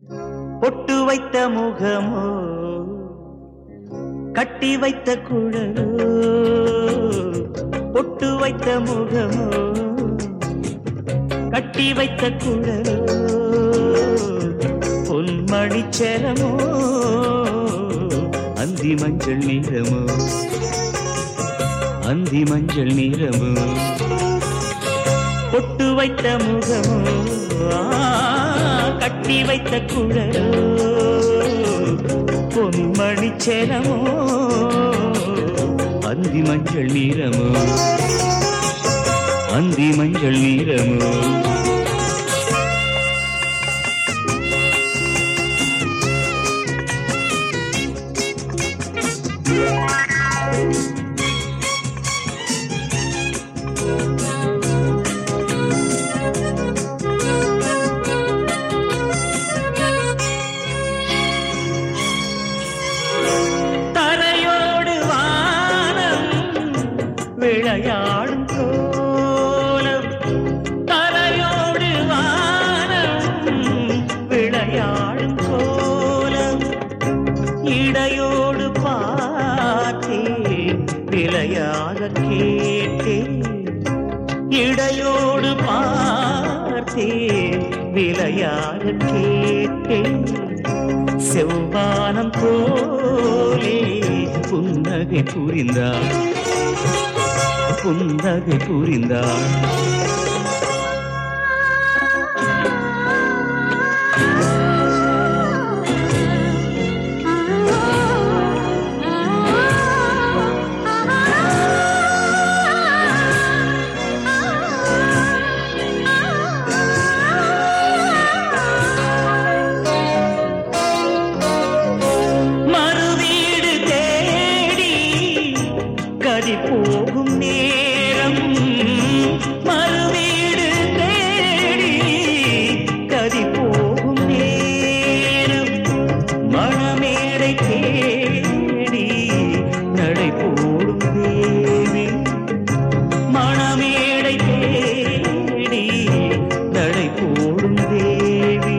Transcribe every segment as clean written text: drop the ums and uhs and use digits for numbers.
பொட்டு வைத்த முகமோ கட்டி வைத்த குழலோ, பொட்டு வைத்த முகமோ கட்டி வைத்த குழலோ, பொன்மணி செலமோ அந்தி மஞ்சள் நிறமோ, அந்தி மஞ்சள் நிறமோ, பொட்டு வைத்த முகமோ கட்டி வைத்த குழலோ, பொன்மணி செலமோ அந்தி மஞ்சள் நிறமோ, அந்தி மஞ்சள் நிறமோ. விளையாடும் கோலம் தரையோடு வானம், விளையாடும் கோலம் இடையோடு பார்த்தேன், விளையாக கேட்டேன், இடையோடு பார்த்தேன், விளையாக கேட்டேன். செவ்வானம் போலே புன்னகை புரிந்தார், புன்னகை புரிந்தாள். மறுவீடு தேடி கதி போகும் நேரம், மறுவீடு தேடி கதி போகும் நேரம், மணமேடை தேடி நடை போடும் தேவி, மணமேடை தேடி நடை போடும் தேவி,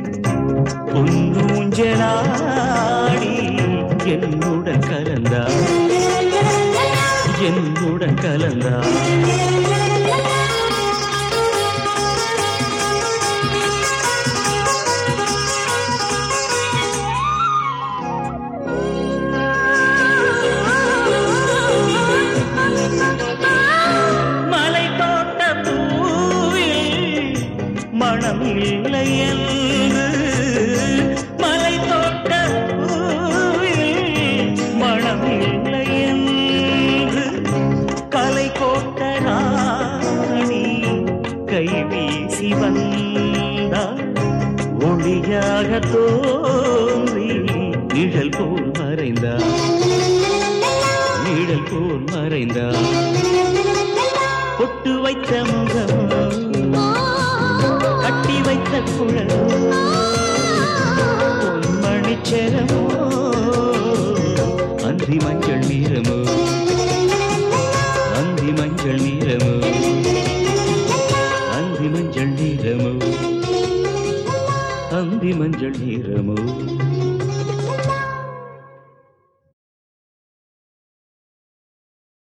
பொன்னூஞ்சலாடி என்னுடன் கலந்தார், என்னுடன் கலந்தார். மலை தோட்ட பூவில் மனம் இல்லை என்று, மலை தோட்ட பூவில் மனம் இல்லை என்று, கலை கோட்ட ராணி கை வீசி வந்தார், ஒளியாக தோன்றி நிழல் போல் மறைந்தார், நிழல் போல் மறைந்தார். பொட்டு வைத்த முகமோ கட்டி வைத்த குழலோ, பொன்மணி செலமோ அந்தி மஞ்சள் நிறமோ, அந்தி மஞ்சள் நிறமோ, அந்தி மஞ்சள் நிறமோ, அந்தி மஞ்சள் நிறமோ.